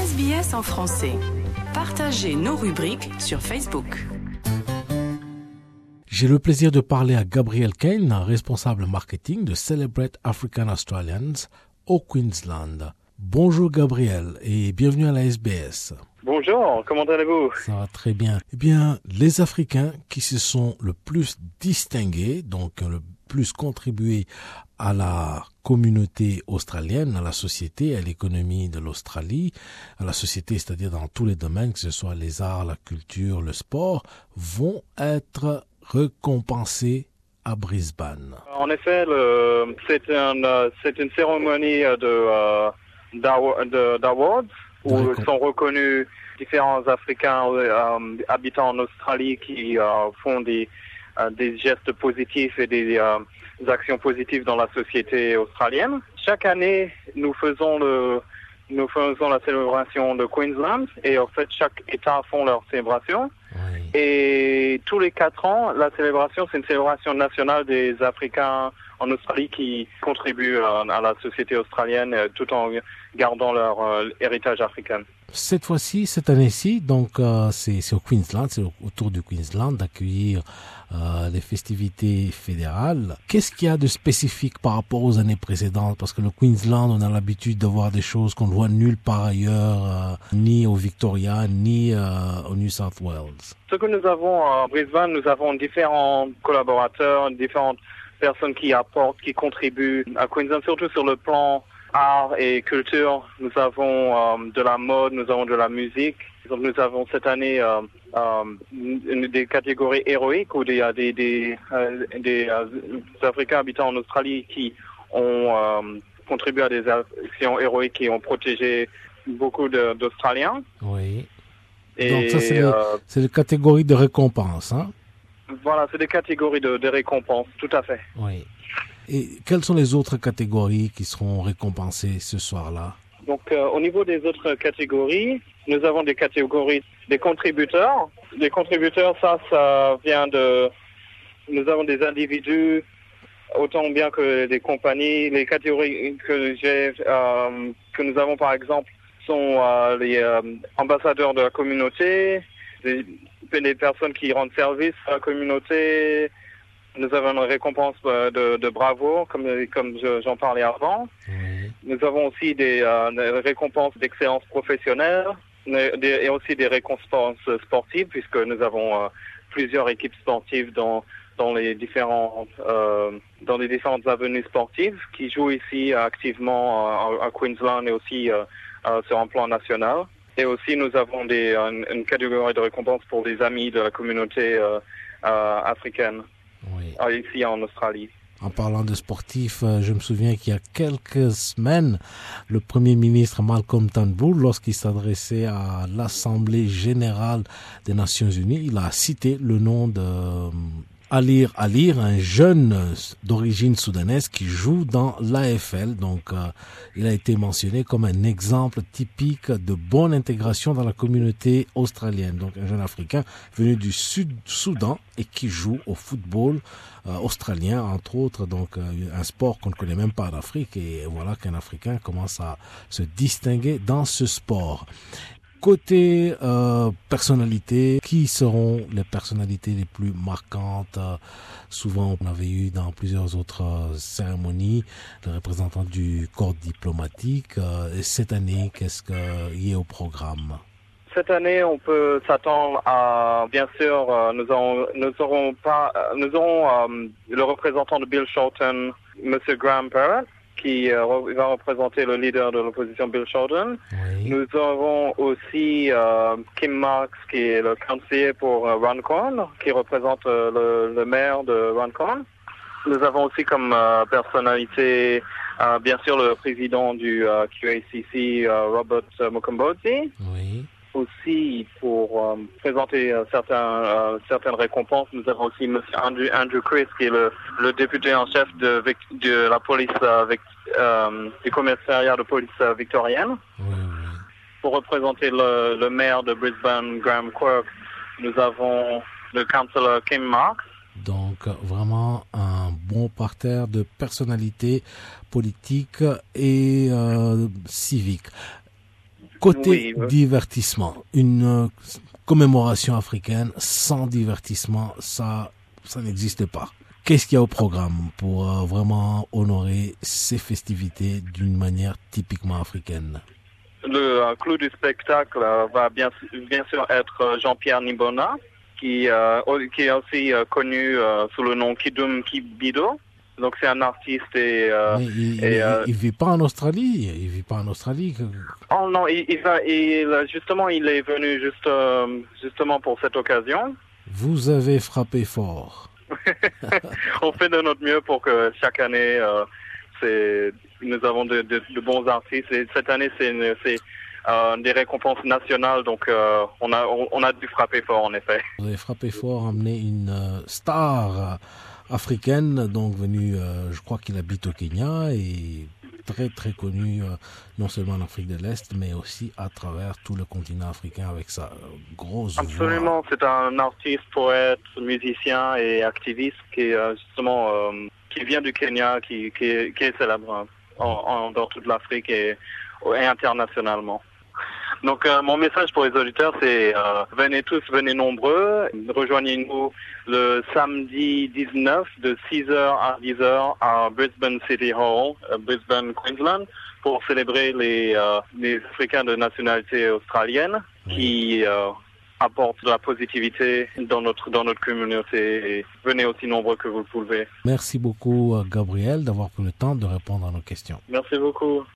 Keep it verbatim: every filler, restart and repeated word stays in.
S B S en français. Partagez nos rubriques sur Facebook. J'ai le plaisir de parler à Gabrielle Kane, responsable marketing de Celebrate African Australians au Queensland. Bonjour Gabrielle et bienvenue à la S B S. Bonjour, comment allez-vous? Ça va très bien. Eh bien, les Africains qui se sont le plus distingués, donc le plus contribué à la communauté australienne, à la société, à l'économie de l'Australie, à la société, c'est-à-dire dans tous les domaines, que ce soit les arts, la culture, le sport, vont être récompensés à Brisbane. En effet, le, c'est, un, c'est une cérémonie de, euh, de, d'awards où D'accord. sont reconnus différents Africains euh, habitant en Australie qui euh, font des, euh, des gestes positifs et des, euh, des actions positives dans la société australienne. Chaque année, nous faisons le nous faisons la célébration de Queensland et en fait chaque État font leur célébration. Oui. Et tous les quatre ans, la célébration, c'est une célébration nationale des Africains en Australie qui contribuent à, à la société australienne tout en gardant leur euh, héritage africain. Cette fois-ci, cette année-ci, donc euh, c'est, c'est au Queensland, c'est autour du Queensland d'accueillir euh, les festivités fédérales. Qu'est-ce qu'il y a de spécifique par rapport aux années précédentes? Parce que le Queensland, on a l'habitude de voir des choses qu'on ne voit nulle part ailleurs, euh, ni au Victoria, ni euh, au New South Wales. Ce que nous avons à Brisbane, nous avons différents collaborateurs, différentes personnes qui apportent, qui contribuent à Queensland, surtout sur le plan art et culture. Nous avons euh, de la mode, nous avons de la musique. Donc, nous avons cette année euh, euh, une, des catégories héroïques où des, des, des, euh, des, euh, des Africains habitant en Australie qui ont euh, contribué à des actions héroïques qui ont protégé beaucoup de, d'Australiens. Oui. Et, donc ça, c'est, euh, les, c'est les catégories de récompenses, hein? Voilà, c'est des catégories de, de récompenses, tout à fait. Oui. Et quelles sont les autres catégories qui seront récompensées ce soir-là? Donc, euh, au niveau des autres catégories, nous avons des catégories des contributeurs. Les contributeurs, ça, ça vient de... Nous avons des individus, autant bien que des compagnies. Les catégories que j'ai, euh, que nous avons, par exemple, sont euh, les euh, ambassadeurs de la communauté, des, des personnes qui rendent service à la communauté. Nous avons une récompense de, de bravo, comme, comme je, j'en parlais avant. Mmh. Nous avons aussi des, euh, des récompenses d'excellence professionnelle des, et aussi des récompenses sportives, puisque nous avons euh, plusieurs équipes sportives dans, dans, les différents, euh, dans les différentes avenues sportives qui jouent ici activement euh, à Queensland et aussi euh, euh, sur un plan national. Et aussi, nous avons des, une, une catégorie de récompenses pour les amis de la communauté euh, euh, africaine. Oui. Ici en Australie. En parlant de sportifs, je me souviens qu'il y a quelques semaines, le Premier ministre Malcolm Turnbull, lorsqu'il s'adressait à l'Assemblée générale des Nations unies, il a cité le nom de Alir Alir, un jeune d'origine soudanaise qui joue dans l'A F L. Donc, euh, il a été mentionné comme un exemple typique de bonne intégration dans la communauté australienne. Donc, un jeune Africain venu du Sud-Soudan et qui joue au football euh, australien, entre autres. Donc, euh, un sport qu'on ne connaît même pas en Afrique. Et voilà qu'un Africain commence à se distinguer dans ce sport. Côté euh, personnalité, qui seront les personnalités les plus marquantes? euh, Souvent, on avait eu dans plusieurs autres euh, cérémonies les représentants du corps diplomatique. Euh, et cette année, qu'est-ce qu'il y a au programme? Cette année, on peut s'attendre à, bien sûr, euh, nous aurons, nous aurons pas, euh, nous aurons euh, le représentant de Bill Shorten, Monsieur Graham Parrott, qui euh, va représenter le leader de l'opposition Bill Shorten. Oui. Nous avons aussi euh, Kim Marks, qui est le conseiller pour euh, Runcorn, qui représente euh, le, le maire de Runcorn. Nous avons aussi comme euh, personnalité, euh, bien sûr, le président du euh, Q A C C, euh, Robert euh, Mukombozi. Oui. Aussi, pour euh, présenter euh, certains, euh, certaines récompenses, nous avons aussi M. Andrew, Andrew Chris, qui est le, le député en chef de, de la police, euh, euh, du commissariat de police euh, victorienne. Oui, oui. Pour représenter le, le maire de Brisbane, Graham Quirk, nous avons le councillor Kim Marks. Donc, vraiment un bon parterre de personnalités politiques et euh, civiques. Côté Oui, oui. divertissement, une euh, commémoration africaine sans divertissement, ça, ça n'existe pas. Qu'est-ce qu'il y a au programme pour euh, vraiment honorer ces festivités d'une manière typiquement africaine? Le euh, clou du spectacle euh, va bien, bien sûr être euh, Jean-Pierre Nimbona, qui, euh, qui est aussi euh, connu euh, sous le nom Kidum Kibido. Donc c'est un artiste et... Euh, Mais il, et il, euh, il vit pas en Australie, il vit pas en Australie. oh non, il, il va, il, justement, il est venu juste, euh, justement pour cette occasion. Vous avez frappé fort. On fait de notre mieux pour que chaque année, euh, c'est, nous avons de, de, de bons artistes. Et cette année, c'est, une, c'est euh, des récompenses nationales, donc euh, on a on, on a dû frapper fort en effet. Vous avez frappé fort, amené une euh, star euh, africaine, donc venue, euh, je crois qu'il habite au Kenya et très très connu euh, non seulement en Afrique de l'Est, mais aussi à travers tout le continent africain avec sa grosse voix. Absolument, c'est un artiste, poète, musicien et activiste qui euh, justement euh, qui vient du Kenya, qui qui est, qui est célèbre en, en, dans toute l'Afrique et, et internationalement. Donc euh, mon message pour les auditeurs, c'est euh, venez tous, venez nombreux, rejoignez-nous le samedi dix-neuf de six heures à dix heures à Brisbane City Hall, euh, Brisbane, Queensland, pour célébrer les, euh, les Africains de nationalité australienne qui euh, apportent de la positivité dans notre dans notre communauté. Et venez aussi nombreux que vous le pouvez. Merci beaucoup, Gabriel, d'avoir pris le temps de répondre à nos questions. Merci beaucoup.